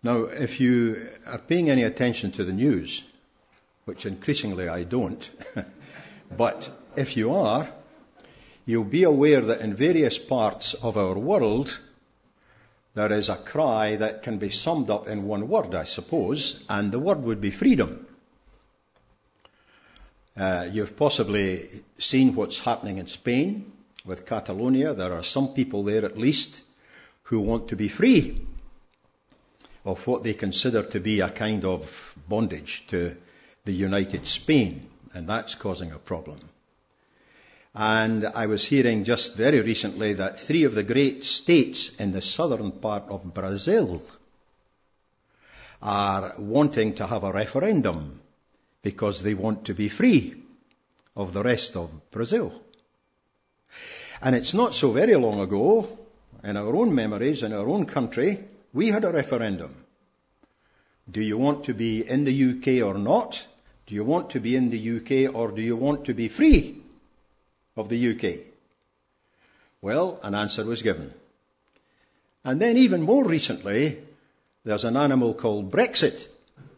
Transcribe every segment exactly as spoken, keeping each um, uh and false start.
Now, if you are paying any attention to the news, which increasingly I don't, but if you are, you'll be aware that in various parts of our world, there is a cry that can be summed up in one word, I suppose, and the word would be freedom. Uh, you've possibly seen what's happening in Spain with Catalonia. There are some people there at least who want to be free of what they consider to be a kind of bondage to the United Spain, and that's causing a problem. And I was hearing just very recently that three of the great states in the southern part of Brazil are wanting to have a referendum because they want to be free of the rest of Brazil. And it's not so very long ago, in our own memories, in our own country, we had a referendum. Do you want to be in the U K or not? Do you want to be in the U K or do you want to be free of the U K? Well, an answer was given. And then even more recently, there's an animal called Brexit.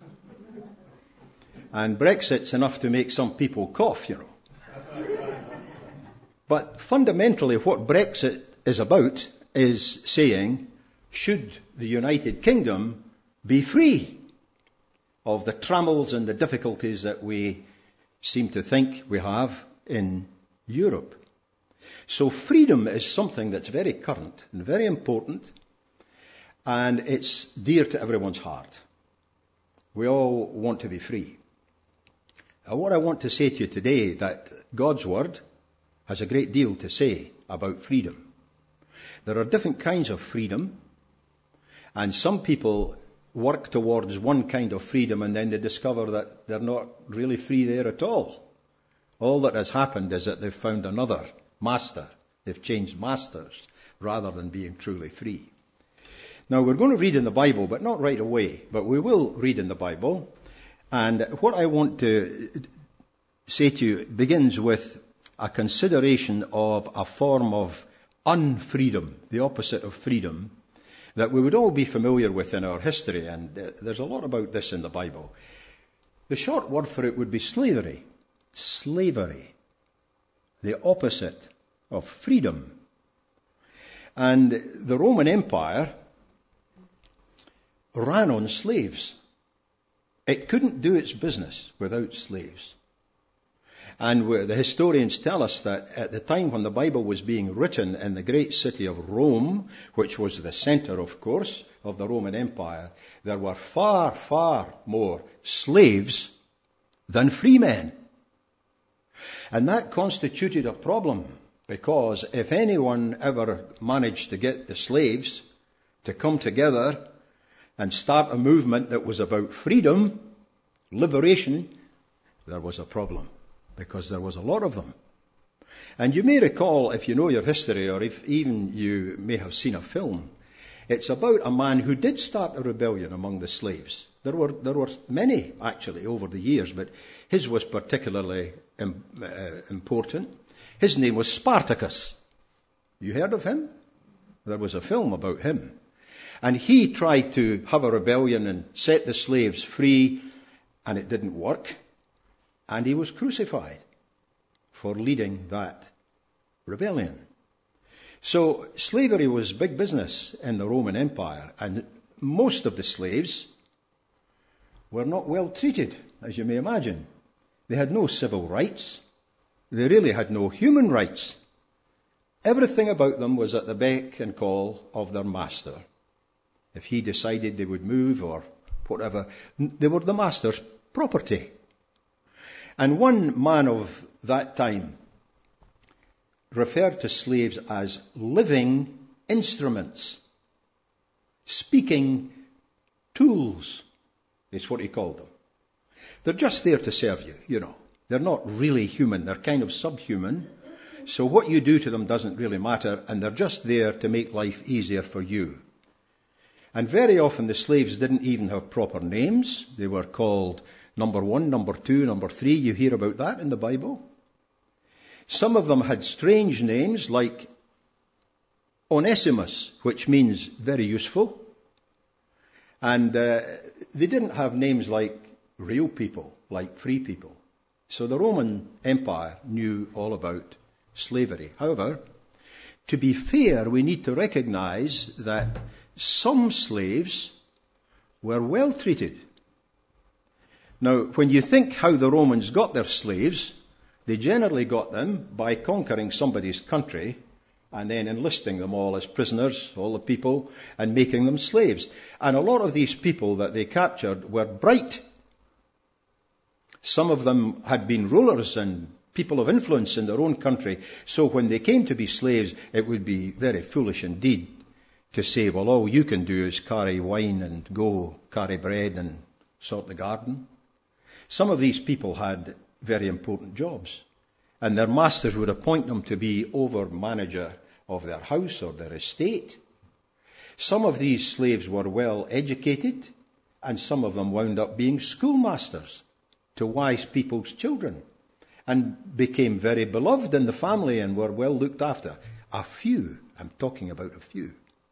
And Brexit's enough to make some people cough, you know. But fundamentally what Brexit is about is saying, should the United Kingdom be free of the trammels and the difficulties that we seem to think we have in Europe. So freedom is something that's very current and very important, and it's dear to everyone's heart. We all want to be free. And what I want to say to you today, that God's Word has a great deal to say about freedom. There are different kinds of freedom, and some people work towards one kind of freedom and then they discover that they're not really free there at all. All that has happened is that they've found another master. They've changed masters rather than being truly free. Now we're going to read in the Bible, but not right away, but we will read in the Bible. And what I want to say to you begins with a consideration of a form of unfreedom, the opposite of freedom, that we would all be familiar with in our history, and uh, there's a lot about this in the Bible. The short word for it would be slavery. Slavery. The opposite of freedom. And the Roman Empire ran on slaves. It couldn't do its business without slaves. And the historians tell us that at the time when the Bible was being written in the great city of Rome, which was the center, of course, of the Roman Empire, there were far, far more slaves than free men. And that constituted a problem, because if anyone ever managed to get the slaves to come together and start a movement that was about freedom, liberation, there was a problem, because there was a lot of them. And you may recall, if you know your history, or if even you may have seen a film, it's about a man who did start a rebellion among the slaves. There were there were many, actually, over the years, but his was particularly um, uh, important. His name was Spartacus. You heard of him? There was a film about him. And he tried to have a rebellion and set the slaves free, and it didn't work. And he was crucified for leading that rebellion. So slavery was big business in the Roman Empire, and most of the slaves were not well treated, as you may imagine. They had no civil rights. They really had no human rights. Everything about them was at the beck and call of their master. If he decided they would move or whatever, they were the master's property. And one man of that time referred to slaves as living instruments, speaking tools, is what he called them. They're just there to serve you, you know. They're not really human. They're kind of subhuman. So what you do to them doesn't really matter, and they're just there to make life easier for you. And very often the slaves didn't even have proper names. They were called number one, number two, number three. You hear about that in the Bible. Some of them had strange names like Onesimus, which means very useful. And uh, they didn't have names like real people, like free people. So the Roman Empire knew all about slavery. However, to be fair, we need to recognize that some slaves were well treated. Now, when you think how the Romans got their slaves, they generally got them by conquering somebody's country and then enlisting them all as prisoners, all the people, and making them slaves. And a lot of these people that they captured were bright. Some of them had been rulers and people of influence in their own country. So when they came to be slaves, it would be very foolish indeed to say, well, all you can do is carry wine and go carry bread and sort the garden. Some of these people had very important jobs, and their masters would appoint them to be over manager of their house or their estate. Some of these slaves were well educated, and some of them wound up being schoolmasters to wise people's children, and became very beloved in the family and were well looked after. A few, I'm talking about a few.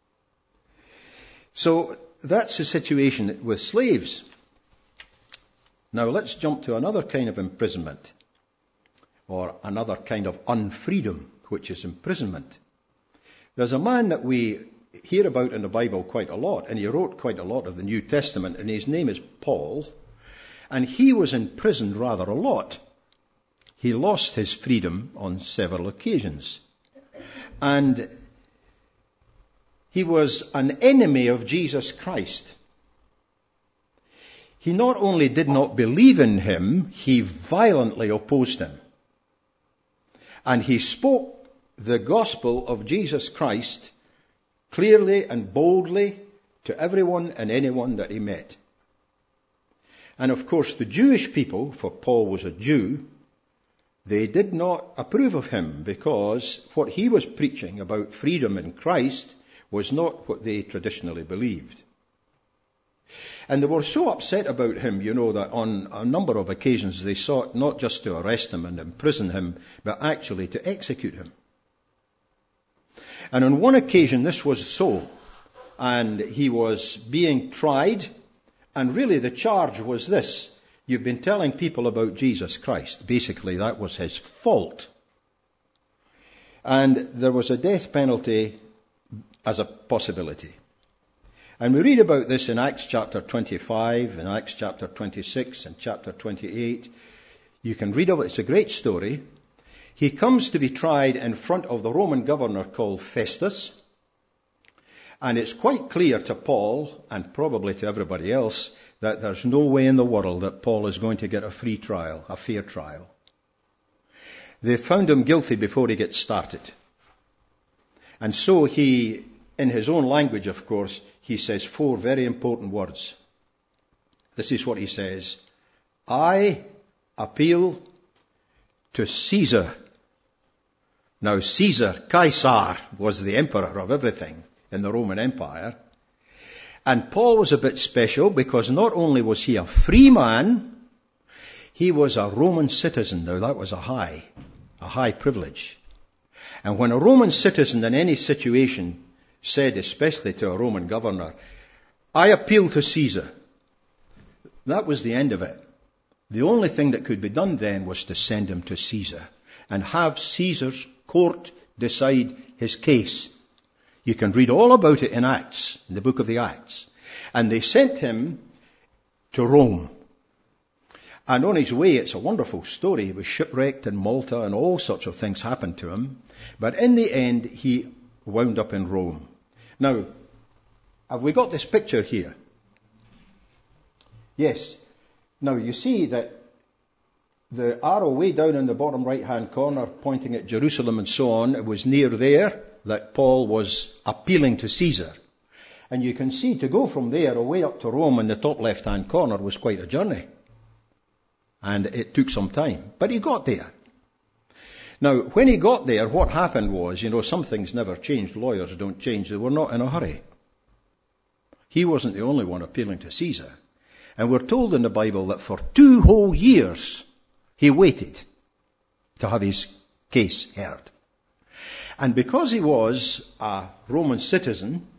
So that's the situation with slaves. Now let's jump to another kind of imprisonment, or another kind of unfreedom, which is imprisonment. There's a man that we hear about in the Bible quite a lot, and he wrote quite a lot of the New Testament, and his name is Paul, and he was imprisoned rather a lot. He lost his freedom on several occasions. And he was an enemy of Jesus Christ. He not only did not believe in him, he violently opposed him. And he spoke the gospel of Jesus Christ clearly and boldly to everyone and anyone that he met. And of course the Jewish people, for Paul was a Jew, they did not approve of him, because what he was preaching about freedom in Christ was not what they traditionally believed. And they were so upset about him, you know, that on a number of occasions they sought not just to arrest him and imprison him, but actually to execute him. And on one occasion this was so, and he was being tried, and really the charge was this: you've been telling people about Jesus Christ. Basically, that was his fault. And there was a death penalty as a possibility. And we read about this in Acts chapter twenty-five, in Acts chapter twenty-six, and chapter twenty-eight. You can read about it. It's a great story. He comes to be tried in front of the Roman governor called Festus. And it's quite clear to Paul, and probably to everybody else, that there's no way in the world that Paul is going to get a free trial, a fair trial. They found him guilty before he gets started. And so he, in his own language, of course, he says four very important words. This is what he says: I appeal to Caesar. Now Caesar, Caesar, was the emperor of everything in the Roman Empire. And Paul was a bit special, because not only was he a free man, he was a Roman citizen. Now that was a high, a high privilege. And when a Roman citizen in any situation said, especially to a Roman governor, I appeal to Caesar, that was the end of it. The only thing that could be done then was to send him to Caesar and have Caesar's court decide his case. You can read all about it in Acts, in the book of the Acts. And they sent him to Rome. And on his way, it's a wonderful story. He was shipwrecked in Malta, and all sorts of things happened to him. But in the end, he wound up in Rome. Now, have we got this picture here? Yes. Now, you see that the arrow way down in the bottom right-hand corner, pointing at Jerusalem and so on, it was near there that Paul was appealing to Caesar. And you can see to go from there away up to Rome in the top left-hand corner was quite a journey. And it took some time. But he got there. Now, when he got there, what happened was, you know, some things never changed. Lawyers don't change. They were not in a hurry. He wasn't the only one appealing to Caesar. And we're told in the Bible that for two whole years he waited to have his case heard. And because he was a Roman citizen,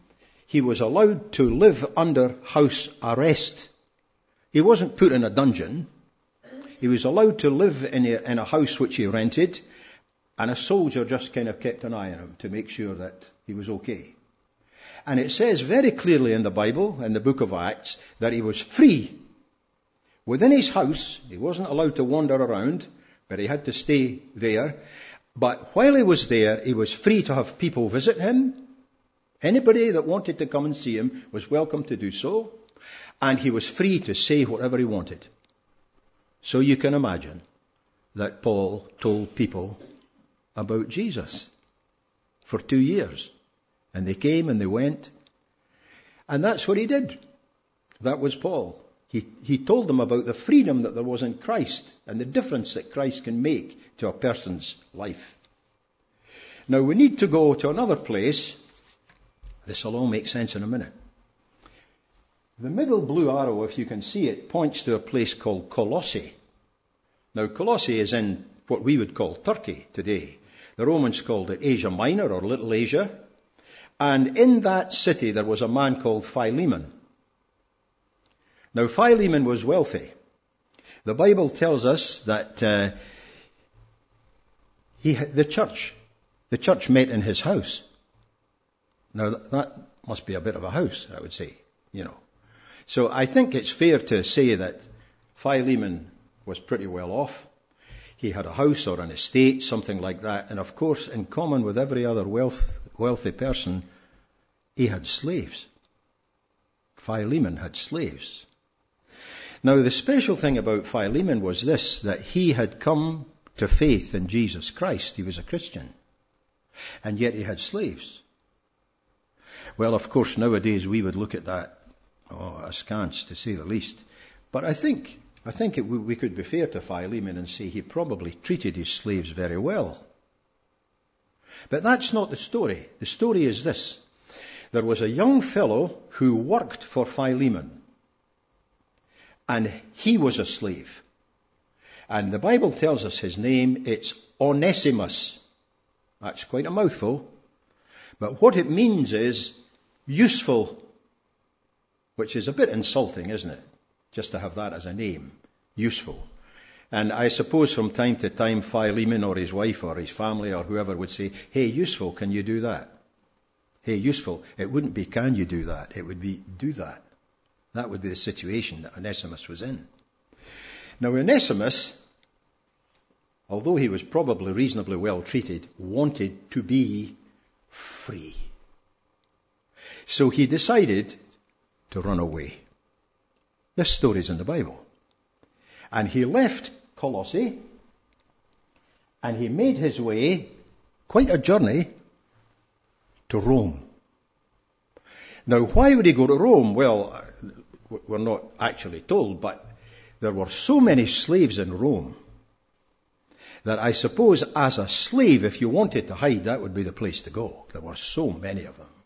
he was allowed to live under house arrest. He wasn't put in a dungeon. He was allowed to live in a, in a house which he rented, and a soldier just kind of kept an eye on him to make sure that he was okay. And it says very clearly in the Bible, in the book of Acts, that he was free. Within his house, he wasn't allowed to wander around, but he had to stay there. But while he was there, he was free to have people visit him. Anybody that wanted to come and see him was welcome to do so. And he was free to say whatever he wanted. So you can imagine that Paul told people about Jesus for two years. And they came and they went. And that's what he did. That was Paul. He, he told them about the freedom that there was in Christ and the difference that Christ can make to a person's life. Now we need to go to another place. This will all make sense in a minute. The middle blue arrow, if you can see it, points to a place called Colossae. Now Colossae is in what we would call Turkey today. The Romans called it Asia Minor or Little Asia. And in that city there was a man called Philemon. Now Philemon was wealthy. The Bible tells us that uh, he, the church, the church met in his house. Now that must be a bit of a house, I would say, you know. So I think it's fair to say that Philemon was pretty well off. He had a house or an estate, something like that. And of course, in common with every other wealth, wealthy person, he had slaves. Philemon had slaves. Now the special thing about Philemon was this, that he had come to faith in Jesus Christ. He was a Christian. And yet he had slaves. Well, of course, nowadays we would look at that, oh, askance, to say the least. But I think, I think it, we could be fair to Philemon and say he probably treated his slaves very well. But that's not the story. The story is this. There was a young fellow who worked for Philemon. And he was a slave. And the Bible tells us his name, it's Onesimus. That's quite a mouthful. But what it means is useful, which is a bit insulting, isn't it? Just to have that as a name. Useful. And I suppose from time to time Philemon or his wife or his family or whoever would say, hey, useful, can you do that? Hey, useful. It wouldn't be, can you do that? It would be, do that. That would be the situation that Onesimus was in. Now Onesimus, although he was probably reasonably well treated, wanted to be free. So he decided to run away. This story's in the Bible. And he left Colossae and he made his way, quite a journey, to Rome. Now why would he go to Rome? Well, we're not actually told, but there were so many slaves in Rome that I suppose as a slave, if you wanted to hide, that would be the place to go. There were so many of them.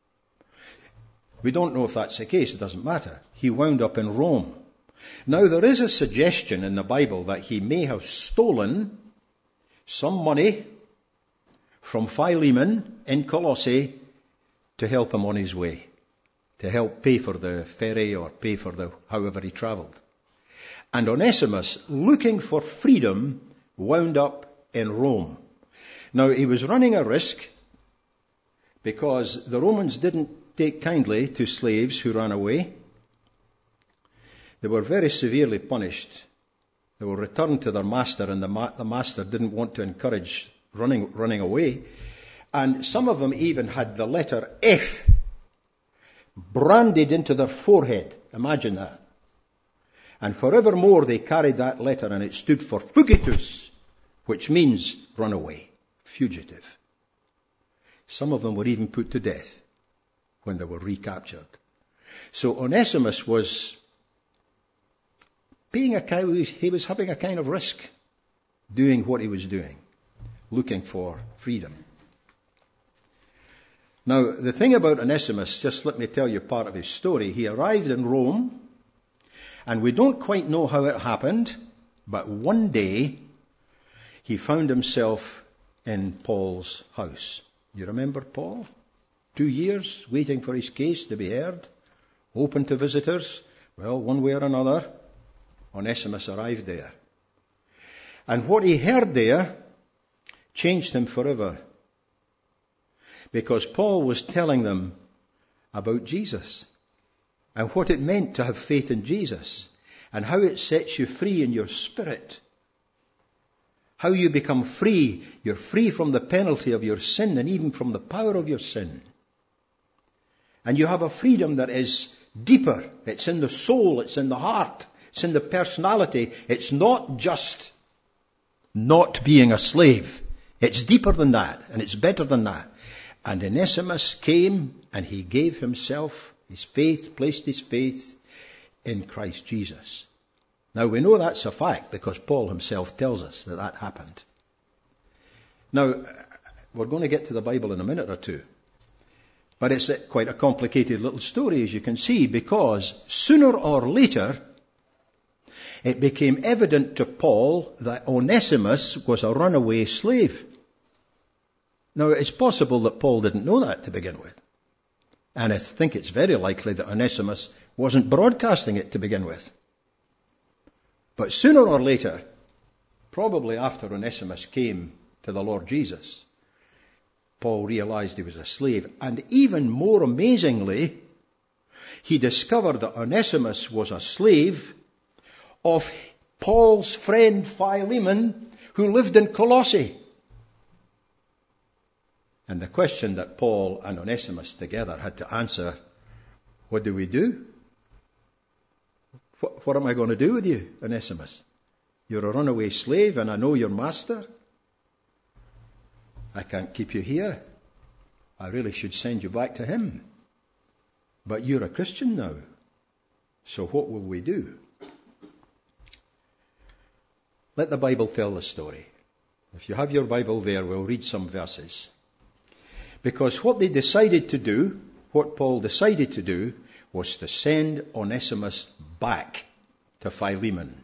We don't know if that's the case. It doesn't matter. He wound up in Rome. Now there is a suggestion in the Bible that he may have stolen some money from Philemon in Colossae to help him on his way, to help pay for the ferry or pay for the however he travelled. And Onesimus, looking for freedom, wound up in Rome. Now he was running a risk because the Romans didn't take kindly to slaves who ran away. They were very severely punished. They were returned to their master, and the, ma- the master didn't want to encourage running, running away. And some of them even had the letter F branded into their forehead. Imagine that. And forevermore they carried that letter, and it stood for fugitus, which means runaway, fugitive. Some of them were even put to death when they were recaptured. So Onesimus was being a kind, he was having a kind of risk doing what he was doing, looking for freedom. Now, the thing about Onesimus, just let me tell you part of his story. He arrived in Rome, and we don't quite know how it happened, but one day he found himself in Paul's house. You remember Paul? Two years waiting for his case to be heard, open to visitors. Well, one way or another, Onesimus arrived there. And what he heard there changed him forever. Because Paul was telling them about Jesus and what it meant to have faith in Jesus and how it sets you free in your spirit. How you become free. You're free from the penalty of your sin and even from the power of your sin. And you have a freedom that is deeper. It's in the soul. It's in the heart. It's in the personality. It's not just not being a slave. It's deeper than that. And it's better than that. And Onesimus came and he gave himself, his faith, placed his faith in Christ Jesus. Now we know that's a fact because Paul himself tells us that that happened. Now, we're going to get to the Bible in a minute or two. But it's quite a complicated little story, as you can see, because sooner or later, it became evident to Paul that Onesimus was a runaway slave. Now, it's possible that Paul didn't know that to begin with. And I think it's very likely that Onesimus wasn't broadcasting it to begin with. But sooner or later, probably after Onesimus came to the Lord Jesus, Paul realized he was a slave. And even more amazingly, he discovered that Onesimus was a slave of Paul's friend Philemon, who lived in Colossae. And the question that Paul and Onesimus together had to answer, what do we do? What, what am I going to do with you, Onesimus? You're a runaway slave and I know your master. I can't keep you here. I really should send you back to him. But you're a Christian now. So what will we do? Let the Bible tell the story. If you have your Bible there, we'll read some verses. Because what they decided to do, what Paul decided to do, was to send Onesimus back to Philemon.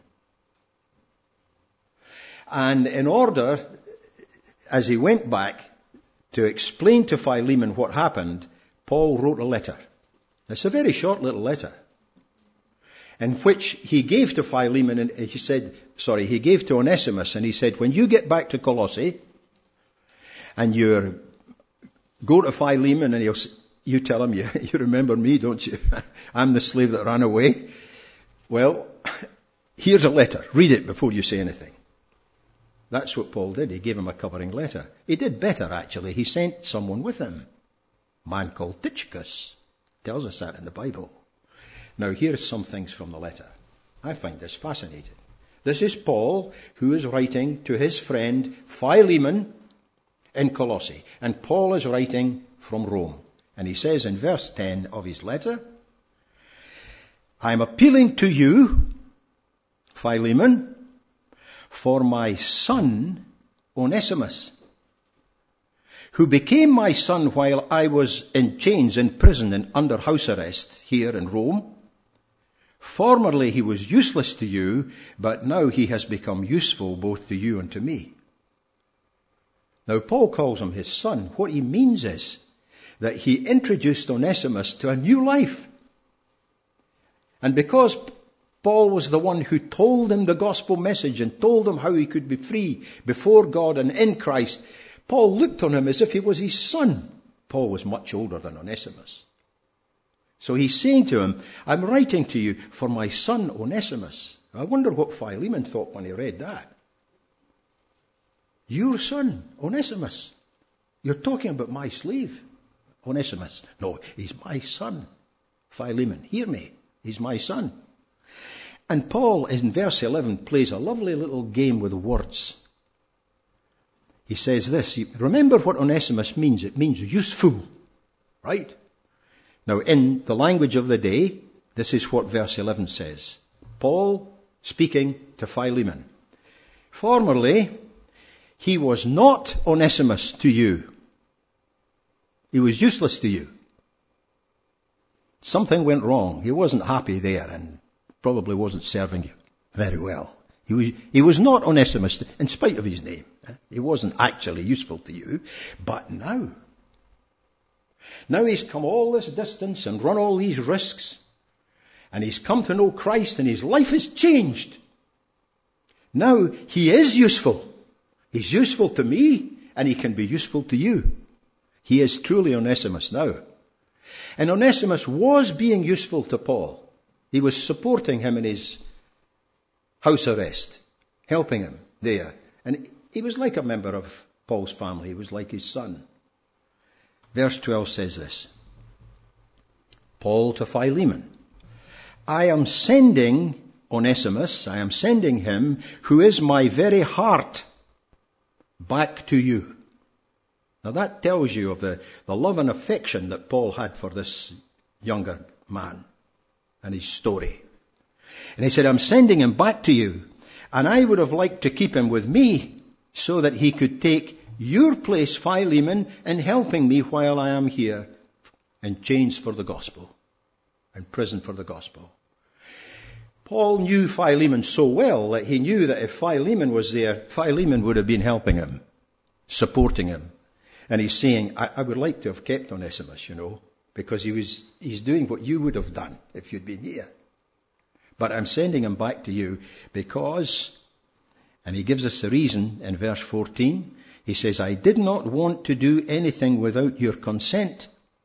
And in order, as he went back, to explain to Philemon what happened, Paul wrote a letter. It's a very short little letter, in which he gave to Philemon, and he said, sorry, he gave to Onesimus, and he said, when you get back to Colossae, and you're go to Philemon, and he'll, you tell him, you, you remember me, don't you? I'm the slave that ran away. Well, here's a letter. Read it before you say anything. That's what Paul did. He gave him a covering letter. He did better, actually. He sent someone with him, a man called Tychicus. Tells us that in the Bible. Now, here's some things from the letter. I find this fascinating. This is Paul, who is writing to his friend Philemon in Colossae. And Paul is writing from Rome. And he says in verse ten of his letter, I'm appealing to you, Philemon, for my son Onesimus, who became my son while I was in chains in prison and under house arrest here in Rome. Formerly he was useless to you, but now he has become useful both to you and to me. Now Paul calls him his son. What he means is that he introduced Onesimus to a new life. And because Paul was the one who told him the gospel message and told him how he could be free before God and in Christ, Paul looked on him as if he was his son. Paul was much older than Onesimus. So he's saying to him, I'm writing to you for my son Onesimus. I wonder what Philemon thought when he read that. Your son, Onesimus. You're talking about my slave, Onesimus. No, he's my son, Philemon. Hear me. He's my son. And Paul, in verse eleven, plays a lovely little game with words. He says this, remember what Onesimus means. It means useful, right? Now, in the language of the day, this is what verse eleven says. Paul speaking to Philemon. Formerly, he was not Onesimus to you. He was useless to you. Something went wrong. He wasn't happy there and probably wasn't serving you very well. He was, he was not Onesimus in spite of his name. He wasn't actually useful to you. But now, Now he's come all this distance and run all these risks, and he's come to know Christ, and his life has changed. Now he is useful. He's useful to me, and he can be useful to you. He is truly Onesimus now. And Onesimus was being useful to Paul. He was supporting him in his house arrest, helping him there. And he was like a member of Paul's family. He was like his son. Verse twelve says this. Paul to Philemon. I am sending Onesimus, I am sending him, who is my very heart, back to you. Now that tells you of the, the love and affection that Paul had for this younger man and his story. And he said, I'm sending him back to you, and I would have liked to keep him with me so that he could take your place, Philemon, in helping me while I am here in chains for the gospel, in prison for the gospel. Paul knew Philemon so well that he knew that if Philemon was there, Philemon would have been helping him, supporting him. And he's saying, I, I would like to have kept Onesimus, you know, because he was, he's doing what you would have done if you'd been here. But I'm sending him back to you because, and he gives us the reason in verse fourteen, he says, I did not want to do anything without your consent,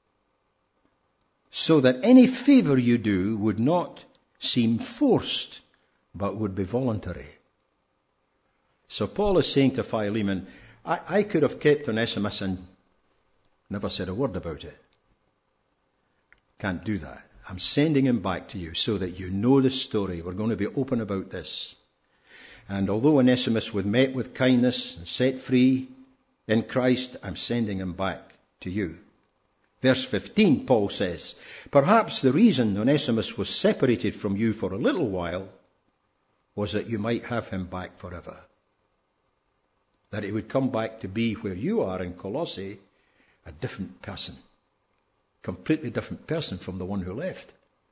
so that any favor you do would not seem forced, but would be voluntary. So Paul is saying to Philemon, I, I could have kept Onesimus and never said a word about it. Can't do that. I'm sending him back to you so that you know the story. We're going to be open about this. And although Onesimus was met with kindness and set free in Christ, I'm sending him back to you. Verse fifteen, Paul says, perhaps the reason Onesimus was separated from you for a little while was that you might have him back forever. That he would come back to be where you are in Colossae, a different person. Completely different person from the one who left.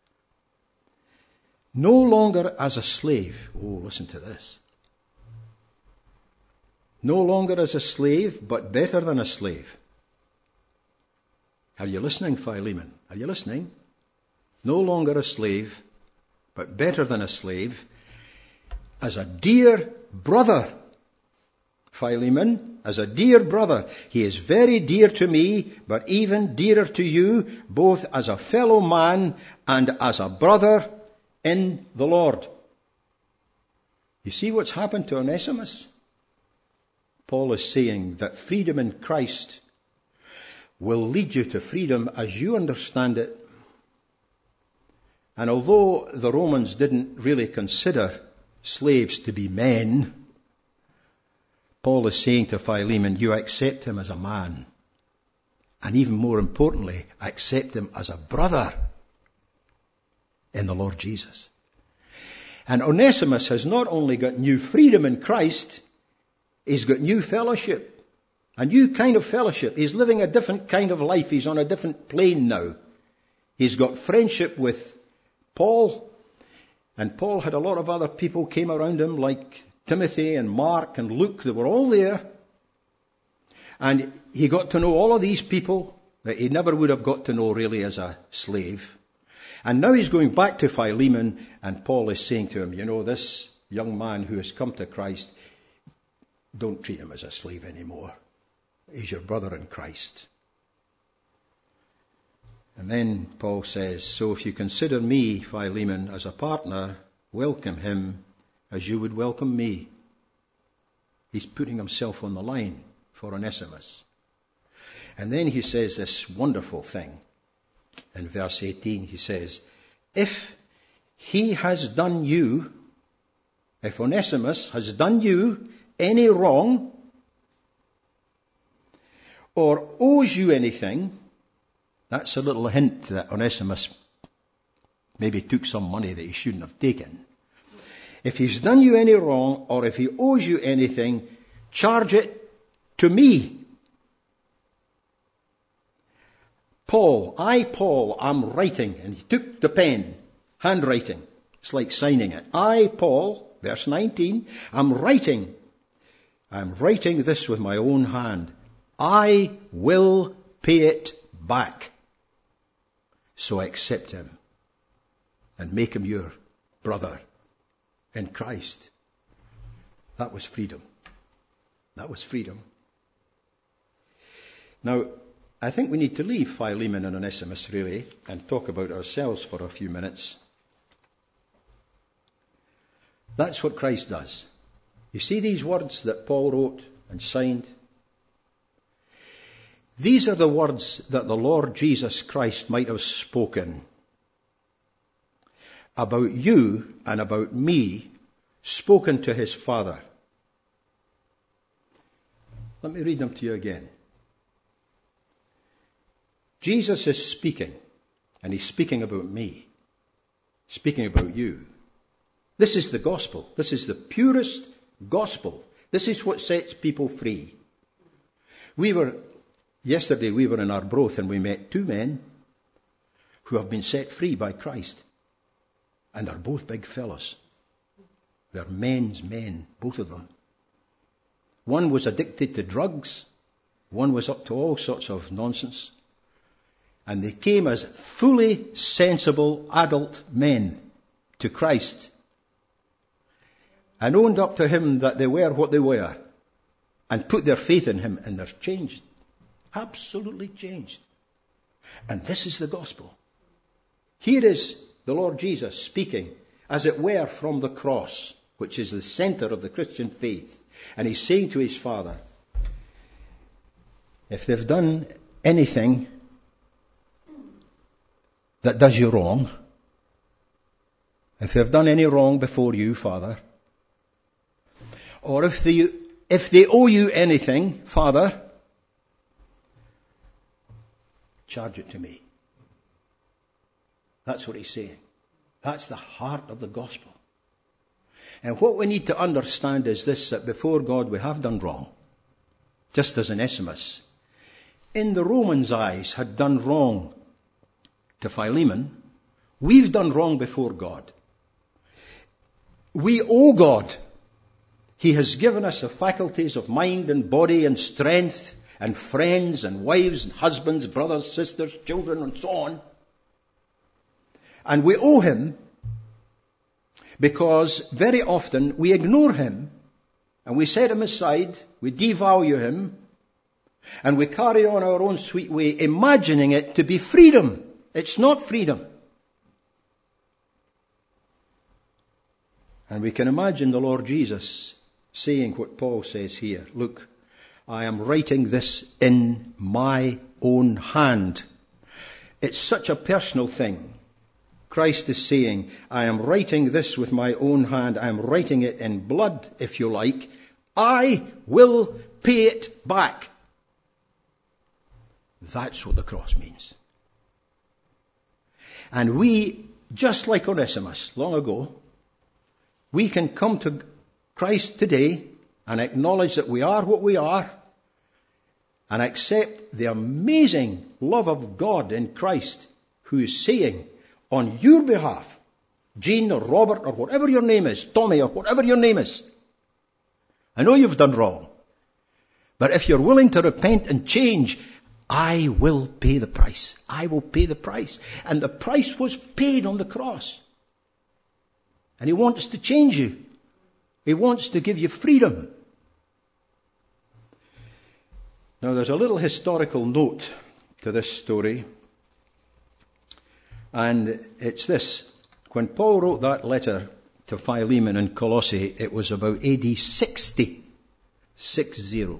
No longer as a slave. Oh, listen to this. No longer as a slave, but better than a slave. Are you listening, Philemon? Are you listening? No longer a slave, but better than a slave, as a dear brother. Philemon, as a dear brother. He is very dear to me, but even dearer to you, both as a fellow man and as a brother in the Lord. You see what's happened to Onesimus? Paul is saying that freedom in Christ will lead you to freedom as you understand it. And although the Romans didn't really consider slaves to be men, Paul is saying to Philemon, you accept him as a man. And even more importantly, accept him as a brother in the Lord Jesus. And Onesimus has not only got new freedom in Christ, he's got new fellowship. A new kind of fellowship. He's living a different kind of life. He's on a different plane now. He's got friendship with Paul. And Paul had a lot of other people came around him like Timothy and Mark and Luke. They were all there. And he got to know all of these people that he never would have got to know really as a slave. And now he's going back to Philemon, and Paul is saying to him, you know, this young man who has come to Christ, don't treat him as a slave anymore. He's your brother in Christ. And then Paul says, so if you consider me, Philemon, as a partner, welcome him as you would welcome me. He's putting himself on the line for Onesimus. And then he says this wonderful thing. In verse eighteen, he says, if he has done you, if Onesimus has done you any wrong, or owes you anything, that's a little hint that Onesimus maybe took some money that he shouldn't have taken. If he's done you any wrong, or if he owes you anything, charge it to me. Paul, I, Paul, am writing, and he took the pen, handwriting. It's like signing it. I, Paul, verse nineteen, am writing. I'm writing this with my own hand. I will pay it back. So accept him and make him your brother in Christ. That was freedom. That was freedom. Now, I think we need to leave Philemon and Onesimus, really, and talk about ourselves for a few minutes. That's what Christ does. You see these words that Paul wrote and signed? These are the words that the Lord Jesus Christ might have spoken about you and about me, spoken to his Father. Let me read them to you again. Jesus is speaking, and he's speaking about me, speaking about you. This is the gospel. This is the purest gospel. This is what sets people free. We were, yesterday we were in Arbroath and we met two men who have been set free by Christ. And they're both big fellas. They're men's men, both of them. One was addicted to drugs. One was up to all sorts of nonsense. And they came as fully sensible adult men to Christ and owned up to him that they were what they were and put their faith in him, and they're changed. Absolutely changed. And this is the gospel. Here is the Lord Jesus speaking, as it were, from the cross, which is the center of the Christian faith. And he's saying to his Father, if they've done anything that does you wrong, if they've done any wrong before you, Father, or if they, if they owe you anything, Father, charge it to me. That's what he's saying. That's the heart of the gospel. And what we need to understand is this, that before God we have done wrong, just as Onesimus, in the Romans' eyes, had done wrong to Philemon. We've done wrong before God. We owe God. He has given us the faculties of mind and body and strength and friends and wives and husbands, brothers, sisters, children, and so on. And we owe him because very often we ignore him and we set him aside, we devalue him, and we carry on our own sweet way, imagining it to be freedom. It's not freedom. And we can imagine the Lord Jesus saying what Paul says here. Look, I am writing this in my own hand. It's such a personal thing. Christ is saying, I am writing this with my own hand. I am writing it in blood, if you like. I will pay it back. That's what the cross means. And we, just like Onesimus long ago, we can come to Christ today and acknowledge that we are what we are and accept the amazing love of God in Christ, who is saying on your behalf, Jean or Robert or whatever your name is, Tommy or whatever your name is, I know you've done wrong, but if you're willing to repent and change, I will pay the price. I will pay the price. And the price was paid on the cross. And he wants to change you. He wants to give you freedom. Now there's a little historical note to this story. And it's this. When Paul wrote that letter to Philemon in Colossae, it was about A D sixty. Six zero.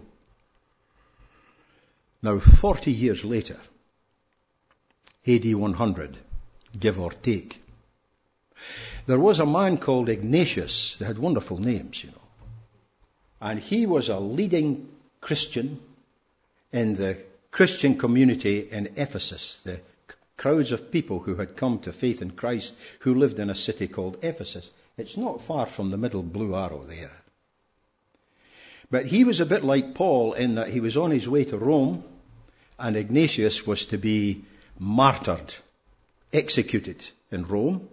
Now, forty years later, A D one hundred, give or take, there was a man called Ignatius. They had wonderful names, you know. And he was a leading Christian in the Christian community in Ephesus, the crowds of people who had come to faith in Christ, who lived in a city called Ephesus. It's not far from the middle blue arrow there. But he was a bit like Paul in that he was on his way to Rome, and Ignatius was to be martyred, executed in Rome,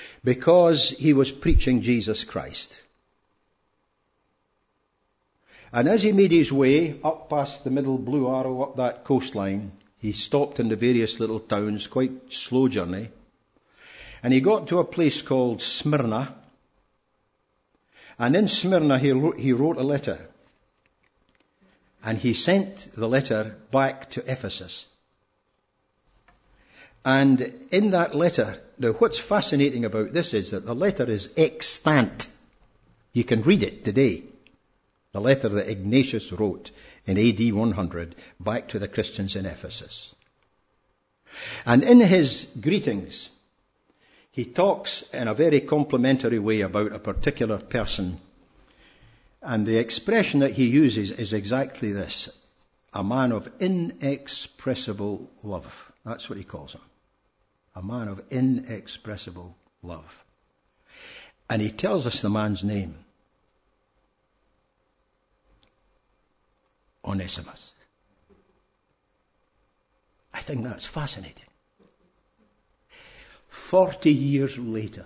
because he was preaching Jesus Christ. And as he made his way up past the middle Blue Arrow, up that coastline, he stopped in the various little towns, quite slow journey. And he got to a place called Smyrna. And in Smyrna he wrote, he wrote a letter. And he sent the letter back to Ephesus. And in that letter, now what's fascinating about this is that the letter is extant. You can read it today. The letter that Ignatius wrote in A D one hundred back to the Christians in Ephesus. And in his greetings, he talks in a very complimentary way about a particular person. And the expression that he uses is exactly this: a man of inexpressible love. That's what he calls him. A man of inexpressible love. And he tells us the man's name. Onesimus. I think that's fascinating. Forty years later,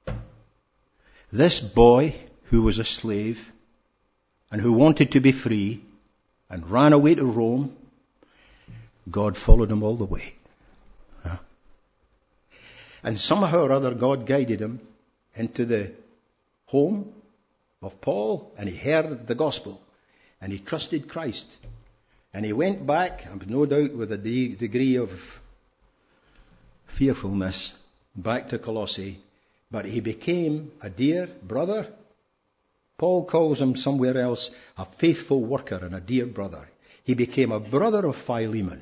this boy who was a slave and who wanted to be free and ran away to Rome, God followed him all the way. Huh? And somehow or other God guided him into the home of Paul, and he heard the gospel. And he trusted Christ. And he went back, no doubt with a de- degree of fearfulness, back to Colossae. But he became a dear brother. Paul calls him somewhere else a faithful worker and a dear brother. He became a brother of Philemon.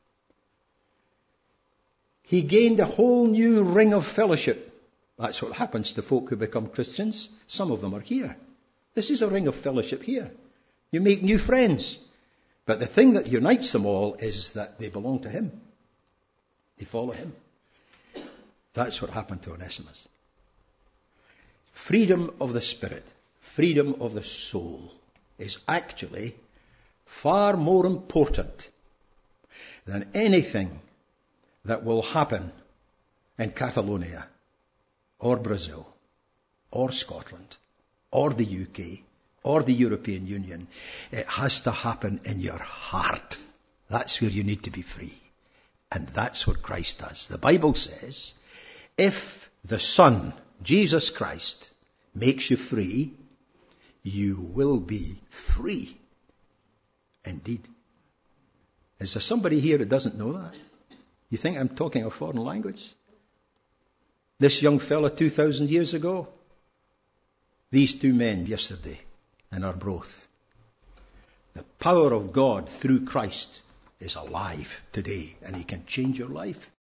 He gained a whole new ring of fellowship. That's what happens to folk who become Christians. Some of them are here. This is a ring of fellowship here. You make new friends. But the thing that unites them all is that they belong to him. They follow him. That's what happened to Onesimus. Freedom of the spirit, freedom of the soul is actually far more important than anything that will happen in Catalonia or Brazil or Scotland or the U K or the European Union. It has to happen in your heart. That's where you need to be free. And that's what Christ does. The Bible says, if the Son, Jesus Christ, makes you free, you will be free indeed. Is there somebody here who doesn't know that? You think I'm talking a foreign language? This young fella two thousand years ago, these two men yesterday, in Arbroath. The power of God through Christ is alive today, and he can change your life.